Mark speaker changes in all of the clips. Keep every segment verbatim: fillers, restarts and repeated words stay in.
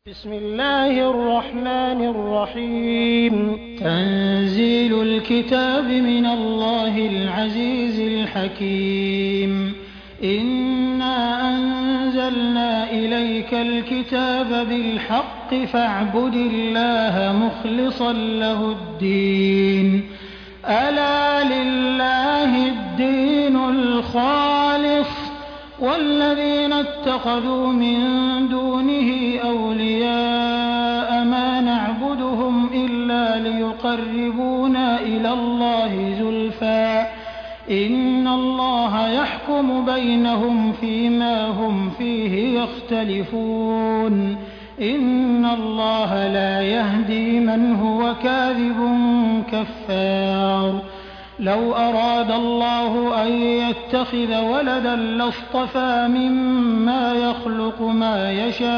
Speaker 1: بسم الله الرحمن الرحيم تنزيل الكتاب من الله العزيز الحكيم إنا أنزلنا إليك الكتاب بالحق فاعبد الله مخلصا له الدين ألا لله الدين الخالص والذين اتخذوا من دونه أولياء ما نعبدهم إلا ليقربونا إلى الله زلفى إن الله يحكم بينهم فيما هم فيه يختلفون إن الله لا يهدي من هو كاذب كفار لو أراد الله أن يتخذ ولدا لاصطفى مما يخلق ما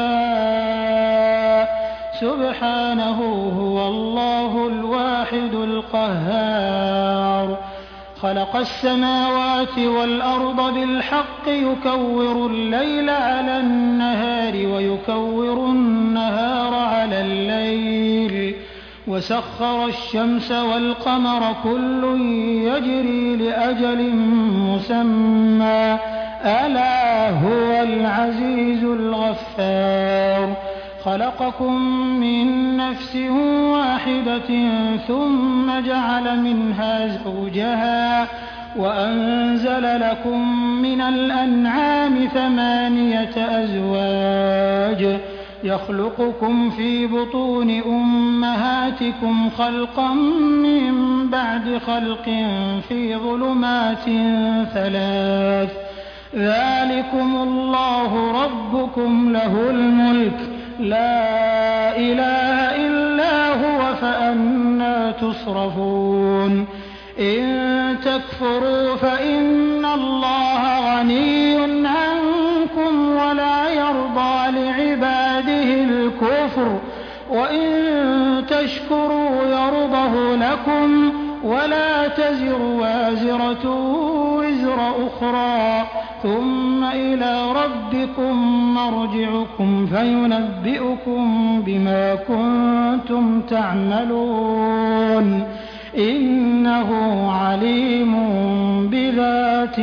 Speaker 1: يشاء سبحانه هو الله الواحد القهار خلق السماوات والأرض بالحق يكور الليل على النهار ويكور النهار على الليل وسخر الشمس والقمر كل يجري لأجل مسمى ألا هو العزيز الغفار خلقكم من نفس واحدة ثم جعل منها زوجها وأنزل لكم من الأنعام ثمانية أزواج يخلقكم في بطون أمهاتكم خلقا من بعد خلق في ظلمات ثلاث ذلكم الله ربكم له الملك لا إله إلا هو فأنى تصرفون إن تكفروا فإن الله غني عنكم ولا يرضى لعباده الكفر وإن تشكروا يرضه لكم ولا تزر وازرة وزر أخرى ثم إلى ربكم مرجعكم فينبئكم بما كنتم تعملون إنه عليم بذات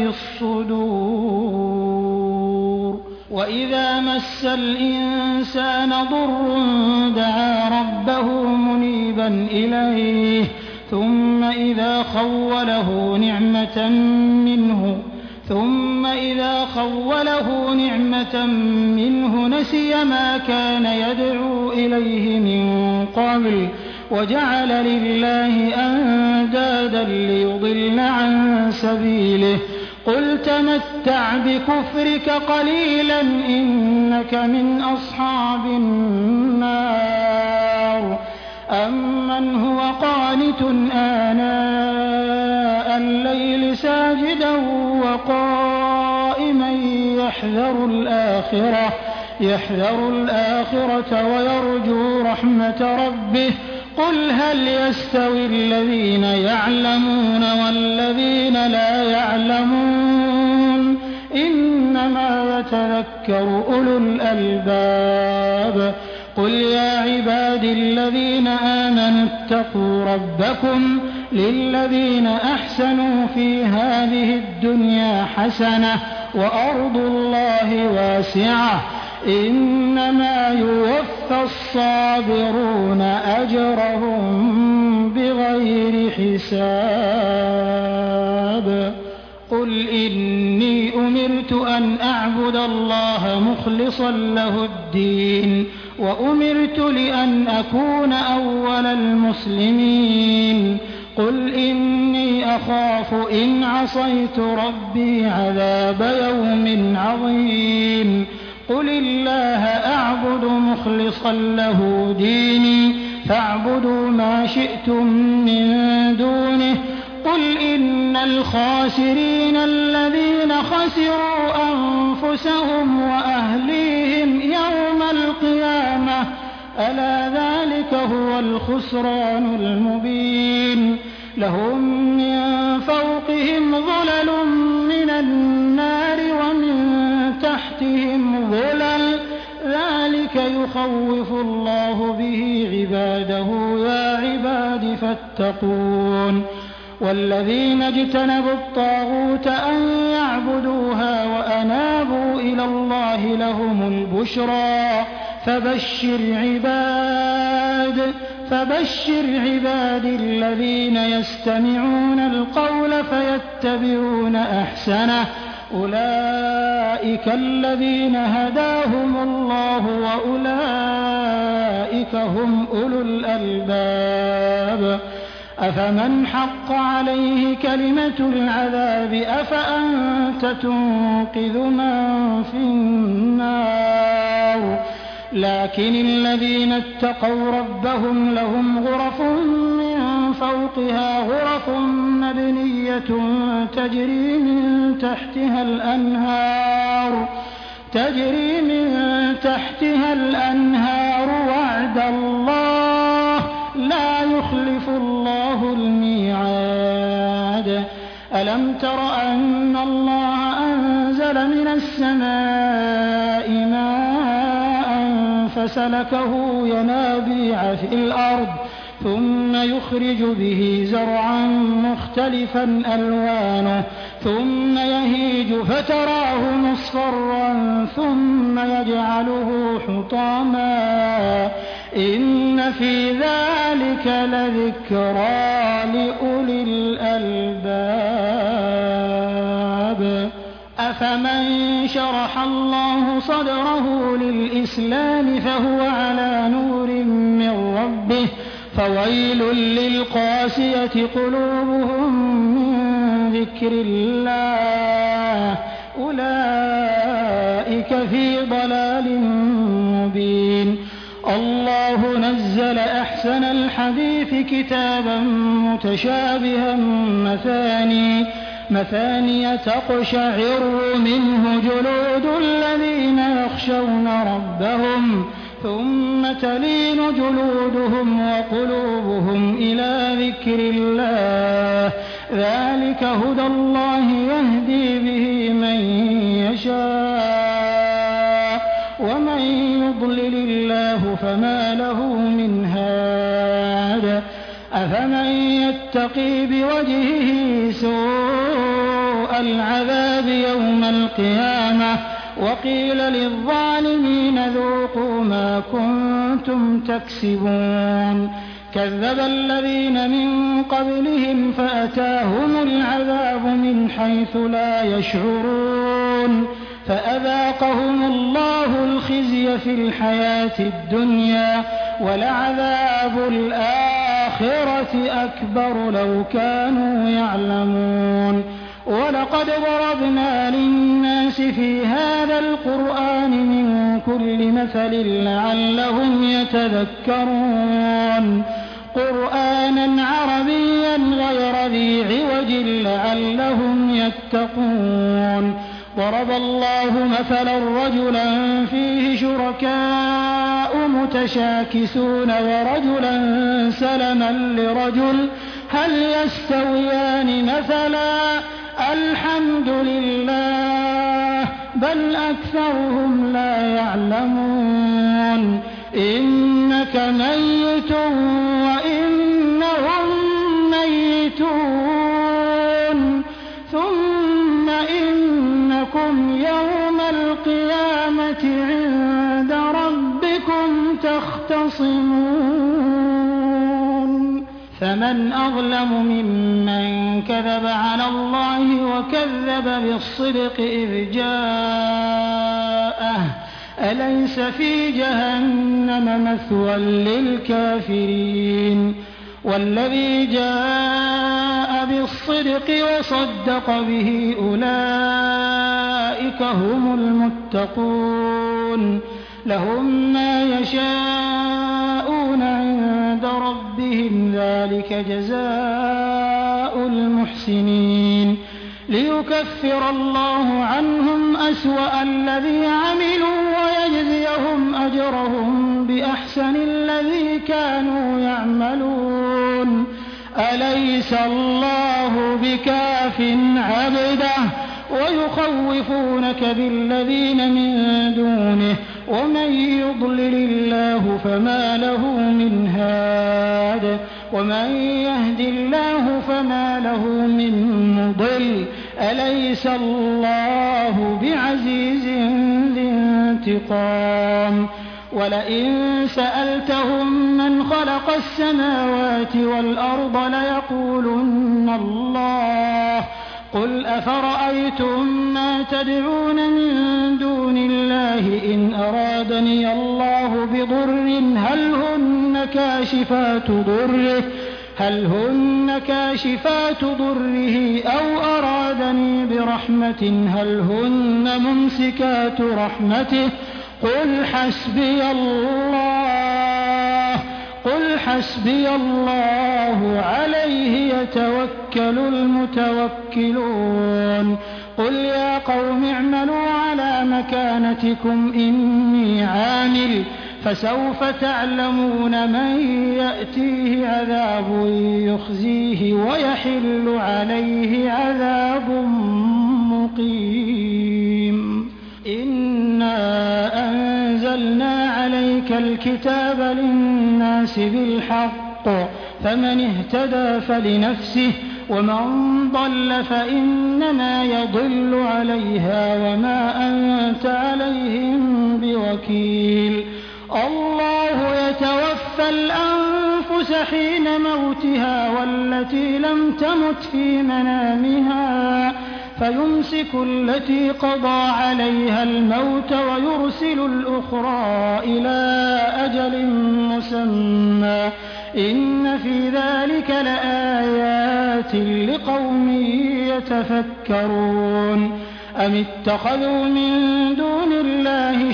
Speaker 1: الصدور وإذا مس الإنسان ضر دعا ربه منيبا إليه ثم إذا خوله نعمة منه ثم إذا خوله نعمة منه نسي ما كان يدعو إليه من قبل وجعل لله أندادا ليضل عن سبيله قل تمتع بكفرك قليلا إنك من أصحاب النار أمن هو قانت آناء الليل ساجدا وقائما يحذر الآخرة يحذر الآخرة ويرجو رحمة ربه قل هل يستوي الذين يعلمون والذين لا يعلمون إنما يتذكر أولو الألباب قل يا عبادي الذين آمنوا اتقوا ربكم للذين أحسنوا في هذه الدنيا حسنة وأرض الله واسعة إنما يوفى الصابرون أجرهم بغير حساب قل إني أمرت أن أعبد الله مخلصا له الدين وأمرت لأن أكون أول المسلمين قل إني أخاف إن عصيت ربي عذاب يوم عظيم قل الله أعبد مخلصا له ديني فاعبدوا ما شئتم من دونه قل إن الخاسرين الذين خسروا أنفسهم وأهليهم يوم القيامة ألا ذلك هو الخسران المبين لهم من فوقهم ظلل من النار ومن تحتهم ظلل ذلك ذلك يخوف الله به عباده يا عباد فاتقون والذين اجتنبوا الطاغوت أن يعبدوها وأنابوا إلى الله لهم البشرى فبشر عباد فبشر عباد الذين يستمعون القول فيتبعون أحسنه أولئك الذين هداهم الله وأولئك هم أولو الألباب أفمن حق عليه كلمة العذاب أفأنت تنقذ من في النار لكن الذين اتقوا ربهم لهم غرف من فوقها غرف مبنية تجري من تحتها الأنهار تجري من تحتها الأنهار وعد الله لا يخلف الله الميعاد ألم تر أن الله أنزل من السماء ماء فسلكه ينابيع في الأرض ثم يخرج به زرعا مختلفا ألوانه ثم يهيج فتراه مصفرا ثم يجعله حطاما إن في ذلك لذكرى لأولي الألباب أفمن شرح الله صدره للإسلام فهو على نور من ربه فويل للقاسية قلوبهم من ذكر الله أولئك في ضلال مبين الله نزل أحسن الحديث كتابا متشابها مثاني مثانية تقشعر منه جلود الذين يخشون ربهم ثم تلين جلودهم وقلوبهم إلى ذكر الله ذلك هدى الله يهدي به من يشاء ومن يضلل الله فما له من هاد أفمن يتقي بوجهه سوء العذاب يوم القيامة وقيل للظالمين ذوقوا ما كنتم تكسبون كذب الذين من قبلهم فأتاهم العذاب من حيث لا يشعرون فأذاقهم الله الخزي في الحياة الدنيا ولعذاب الآخرة أكبر لو كانوا يعلمون ولقد ضربنا للناس في هذا القرآن من كل مثل لعلهم يتذكرون قرآنا عربيا غير ذي عوج لعلهم يتقون ضرب الله مثلا رجلا فيه شركاء متشاكسون ورجلا سلما لرجل هل يستويان مثلا الحمد لله بل أكثرهم لا يعلمون إنك ميت وإنهم ميتون ثم إنكم يوم القيامة عند ربكم تختصمون فمن أظلم ممن كذب على الله وكذب بالصدق إذ جاءه أليس في جهنم مثوى للكافرين والذي جاء بالصدق وصدق به أولئك هم المتقون لهم ما يشاءون عند ربهم ذلك جزاء المحسنين ليكفر الله عنهم أسوأ الذي عملوا ويجزيهم أجرهم بأحسن الذي كانوا يعملون أليس الله بكاف عبده ويخوفونك بالذين من دونه ومن يضلل الله فما له من هاد ومن يهد الله فما له من مضل أليس الله بعزيز ذي انتقام ولئن سألتهم من خلق السماوات والأرض ليقولن الله قل أفرأيتم ما تدعون من دون الله إن أرادني الله بضر هل هن كاشفات ضره هل هن كاشفات ضره أو أرادني برحمة هل هن ممسكات رحمته قل حسبي الله قل حسبي الله عليه يتوكل المتوكلون قل يا قوم اعملوا على مكانتكم إني عامل فسوف تعلمون من يأتيه عذاب يخزيه ويحل عليه عذاب مقيم إنا أنزلنا عليك الكتاب للناس بالحق فمن اهتدى فلنفسه ومن ضل فإنما يضل عليها وما أنت عليهم بوكيل الله يتوفى الأنفس حين موتها والتي لم تمت في منامها فيمسك التي قضى عليها الموت ويرسل الأخرى إلى أجل مسمى إن في ذلك لآيات لقوم يتفكرون أم اتخذوا من دون الله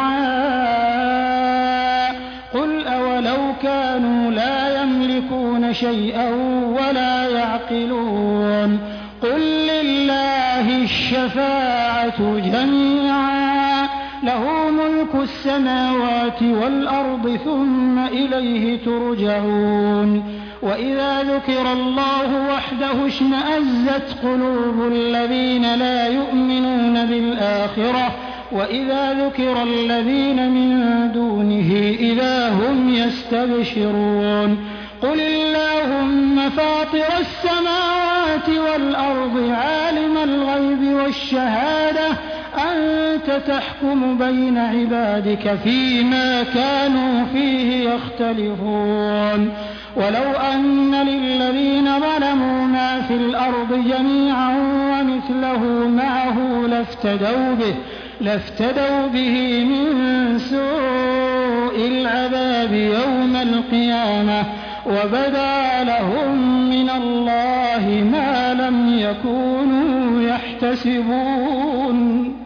Speaker 1: شفعاء قل أولو كانوا لا يملكون شيئا ولا يعقلون قل لله الشفاعة جميعا له ملك السماوات والأرض ثم إليه ترجعون وإذا ذكر الله وحده اشمأزت قلوب الذين لا يؤمنون بالآخرة وإذا ذكر الذين من دونه إذا هم يستبشرون قل اللهم فاطر السماوات والأرض عالم الغيب والشهادة أنت تحكم بين عبادك فيما كانوا فيه يختلفون ولو أن للذين ظلموا ما في الأرض جميعا ومثله معه لافتدوا به لافتدوا به من سوء العذاب يوم القيامة وبدا لهم من الله ما لم يكونوا يحتسبون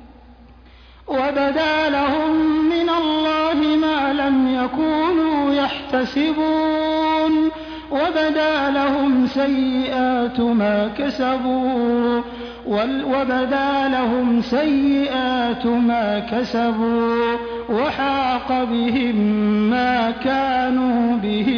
Speaker 1: وبدا لهم من الله ما لم يكونوا يحتسبون وبدا لهم سيئات ما كسبوا وبدا لهم سيئات ما كسبوا وحاق بهم ما كانوا به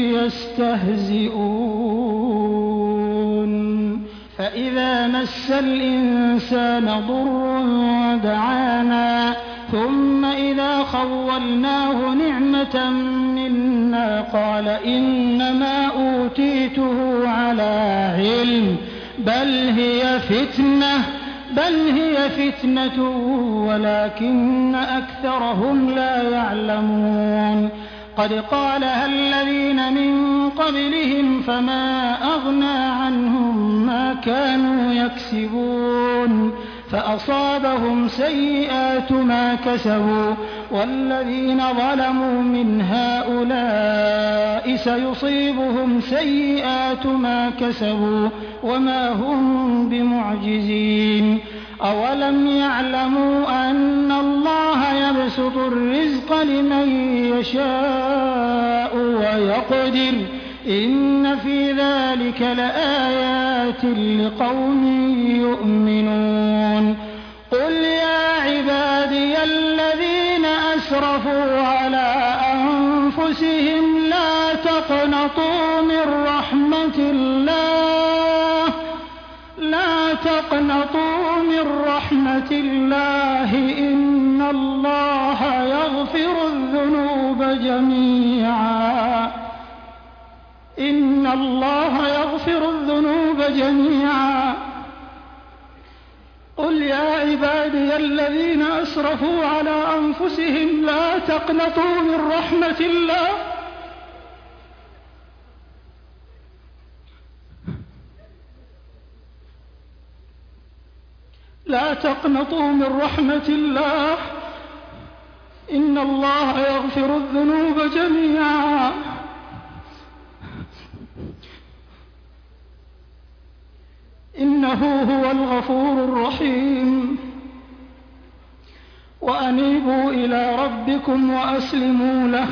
Speaker 1: يستهزئون فإذا مس الإنسان ضر دعانا ثم إذا خولناه نعمة منا قال إنما أوتيته على علم بل هي فتنة بل هي فتنة ولكن أكثرهم لا يعلمون قد قالها الذين من قبلهم فما أغنى عنهم ما كانوا يكسبون فأصابهم سيئات ما كسبوا والذين ظلموا من هؤلاء سيصيبهم سيئات ما كسبوا وما هم بمعجزين أولم يعلموا أن الله يبسط الرزق لمن يشاء ويقدر إن في ذلك لآيات لقوم يؤمنون قل يا عبادي الذين أسرفوا على أنفسهم لا تقنطوا من رحمة الله لا تقنطوا من رحمة الله إن الله جميعا إن الله يغفر الذنوب جميعا قل يا عبادي الذين أسرفوا على أنفسهم لا تقنطوا من رحمة الله لا تقنطوا من رحمة الله إن الله يغفر الذنوب جميعا إنه هو الغفور الرحيم وأنيبوا إلى ربكم وأسلموا له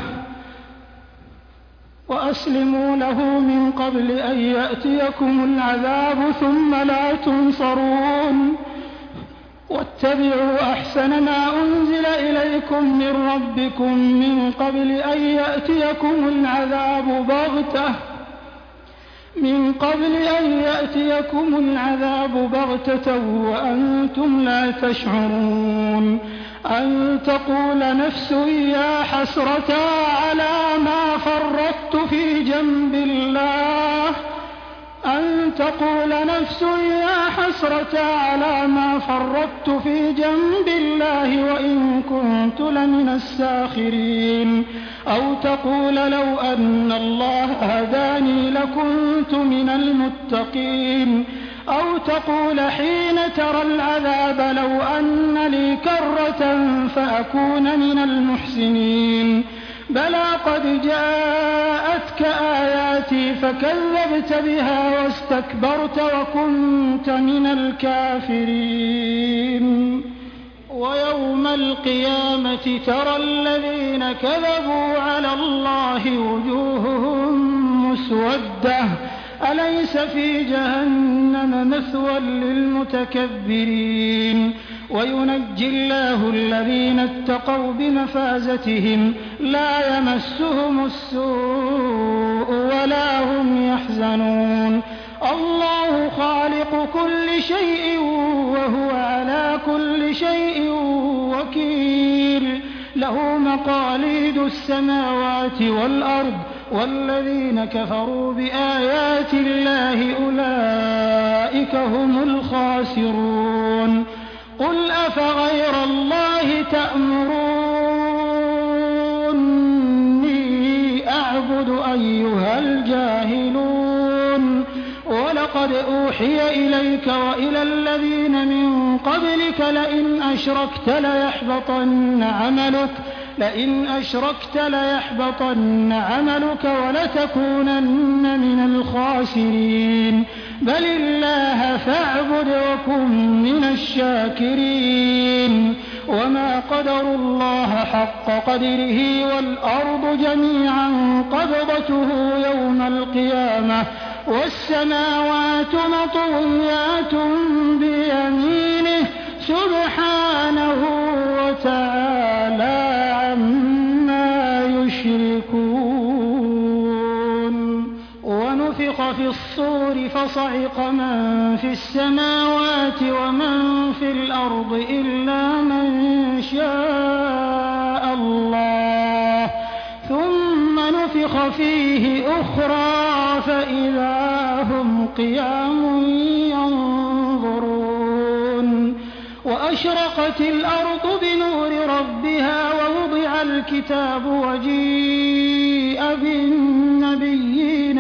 Speaker 1: وأسلموا له من قبل أن يأتيكم العذاب ثم لا تنصرون واتبعوا أحسن ما أنزل إليكم من ربكم من قبل أن يأتيكم العذاب بغتة من قبل أن يأتيكم العذاب بغتة وأنتم لا تشعرون أن تقول نفس يا حسرة على ما فرطت في جنب الله أن تقول نفس يا حسرة على ما فرطت في جنب الله وإن كنت لمن الساخرين أو تقول لو أن الله هداني لكنت من المتقين أو تقول حين ترى العذاب لو أن لي كرة فأكون من المحسنين بلى قد جاءتك آياتي فكذبت بها واستكبرت وكنت من الكافرين ويوم القيامة ترى الذين كذبوا على الله وجوههم مسودة أليس في جهنم مثوى للمتكبرين وينجي الله الذين اتقوا بمفازتهم لا يمسهم السوء ولا هم يحزنون الله خالق كل شيء وهو على كل شيء وكيل له مقاليد السماوات والأرض والذين كفروا بآيات الله أولئك هم الخاسرون قل أفغير الله تأمروني أعبد أيها الجاهلون ولقد أوحي إليك وإلى الذين من قبلك لئن أشركت ليحبطن عملك لئن أشركت ليحبطن عملك ولتكونن من الخاسرين بل الله فاعبد وكن من الشاكرين وما قدروا الله حق قدره والأرض جميعا قبضته يوم القيامة والسماوات مطويات بيمينه سبحانه وتعالى عما يشركون ونفخ في الصور فصعق من في السماوات ومن في الأرض إلا من شاء الله ثم نفخ فيه أخرى فإذا هم قيام ينظرون وأشرقت الأرض بنور ربها ووضع الكتاب وجيء بالنبيين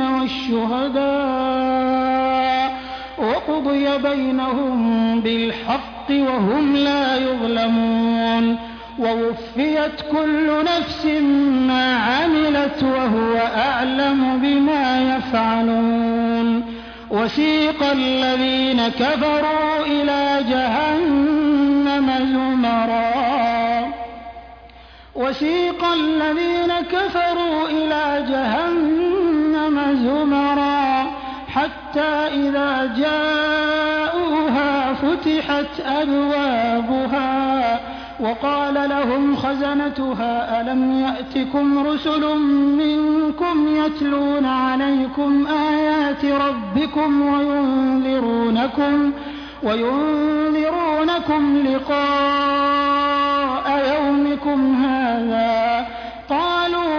Speaker 1: والشهداء وقضي بينهم بالحق وهم لا يظلمون ووفيت كل نفس ما عملت وهو أعلم بما يفعلون وسيق الذين كفروا إلى جهنم زمرا وسيق الذين كفروا إلى جهنم زمرا حتى إذا جاءوها فتحت أبوابها وقال لهم خزنتها ألم يأتكم رسل منكم يتلون عليكم آيات ربكم وينذرونكم وينذرونكم لقاء يومكم هذا قالوا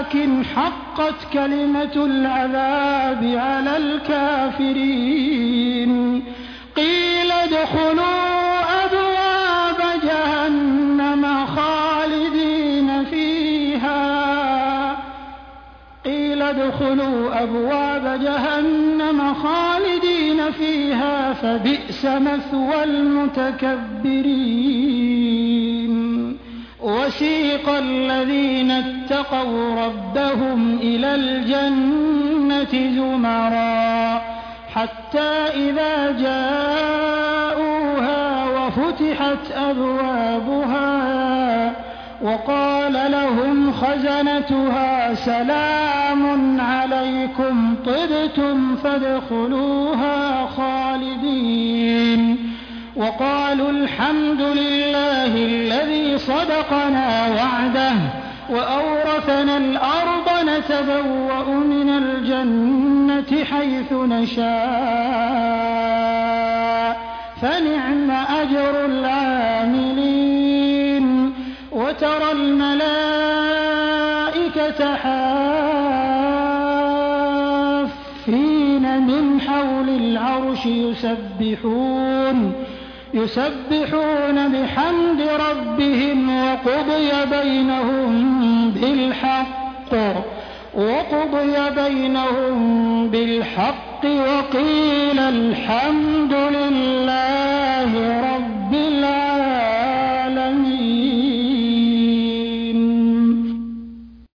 Speaker 1: ولكن حقت كلمة العذاب على الكافرين. قيل ادخلوا أبواب جهنم خالدين فيها قيل ادخلوا أبواب جهنم خالدين فيها فبئس مثوى المتكبرين. وسيق الذين اتقوا ربهم إلى الجنة زمرا حتى إذا جاءوها وفتحت أبوابها وقال لهم خزنتها سلام عليكم طبتم فادخلوها خالدين. وقالوا الحمد لله الذي صدقنا وعده وأورثنا الأرض نتبوأ من الجنة حيث نشاء فنعم أجر العاملين. وترى الملائكة حافين من حول العرش يسبحون يسبحون بحمد ربهم وقضي بينهم بالحق وقضي بينهم بالحق وقيل الحمد لله